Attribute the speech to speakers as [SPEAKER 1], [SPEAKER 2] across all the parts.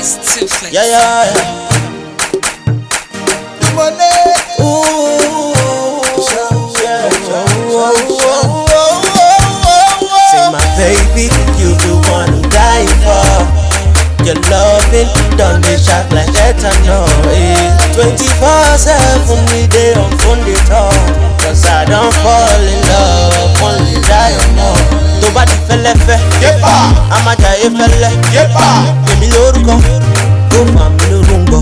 [SPEAKER 1] It's too flex.
[SPEAKER 2] Yeah.
[SPEAKER 3] Money.
[SPEAKER 2] Say my baby, you the one who die for. Your loving done the shot like ethanol. 24/7 we dey on phone dey talk. Cause I don't fall in love, only die more. Nobody fẹ́lẹ́fẹ́, I'ma jaye fẹ́lẹ́. Èmi lórúkọ, ó fà mí lórúkọ.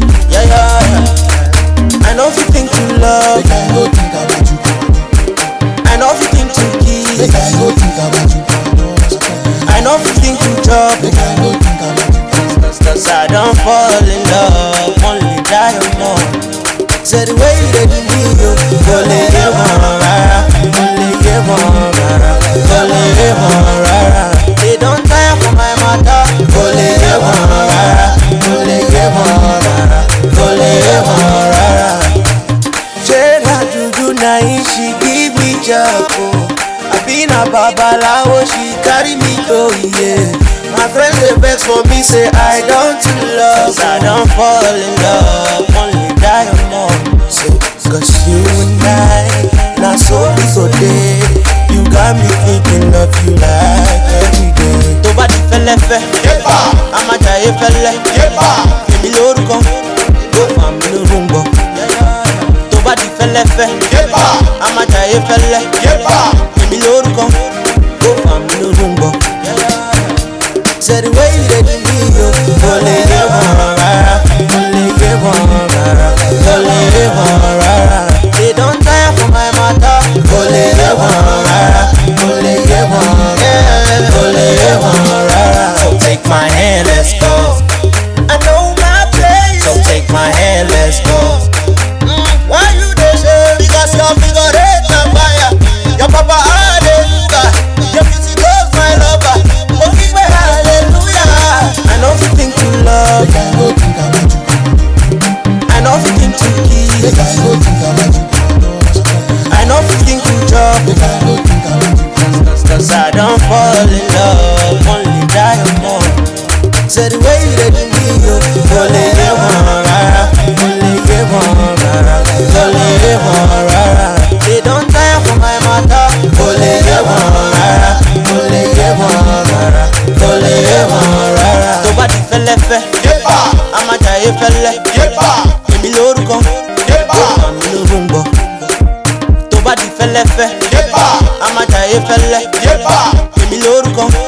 [SPEAKER 2] I know if you think you love,
[SPEAKER 3] I no think about you.
[SPEAKER 2] I know if you think to kiss,
[SPEAKER 3] I no think about you.
[SPEAKER 2] I know if you think to chop,
[SPEAKER 3] I no think about you.
[SPEAKER 2] cause I don't fall in love, only die more. Say the way you dey do me, yo, go lay it on, rara, go lay it on, rara, go lay it on, rara. They don't tire for my matter, go lay it on, rara, go lay it on, rara, go lay it on, rara. Shena juju na she give me japo. I been a babalawo, she carry me go, yeah. My friends they vex for me, say I don't love. Cause I don't fall in love, only die more. Cause you and I, not so we go day. You got me thinking of you like every day. Nobody fẹ́lẹ́fẹ́, I'ma jaye fẹ́lẹ́. Èmi lórúkọ, ó fà mí lórúkọ. Nobody fẹ́lẹ́fẹ́, I'ma jaye fẹ́lẹ́. Èmi lórúkọ, ó fà mí lórúkọ. Say the way you dey do me, yo, go lay it on, rara, go lay it on, rara, go lay it on, rara. They don't tire for my matter, go lay it on, rara, go lay it on, yeah, go lay it on, rara. So take my hand, let's go. I know my place. So take my hand, let's go. Why you dey say? Because your figure eight na fire, your papa hallelujah, your beauty goes my lover. I know if you think you love,
[SPEAKER 3] I no think about you.
[SPEAKER 2] I know if you think to kiss,
[SPEAKER 3] I no think about you.
[SPEAKER 2] I know if you think to chop,
[SPEAKER 3] I no think about you.
[SPEAKER 2] cause I don't fall in love, only die more. Say the way you dey do me, yo, go lay it on, rara, go lay it on, rara, go lay it on, rara. They don't tire for my matter, go lay it on, rara, go lay it on, rara, go lay it on, rara. Nobody fẹ́lẹ́fẹ́, I'ma jaye fẹ́lẹ́. Èmi lórúkọ, ó fà mí lórúkọ. Nobody fẹ́lẹ́fẹ́, I'ma jaye fẹ́lẹ́. Èmi lórúkọ.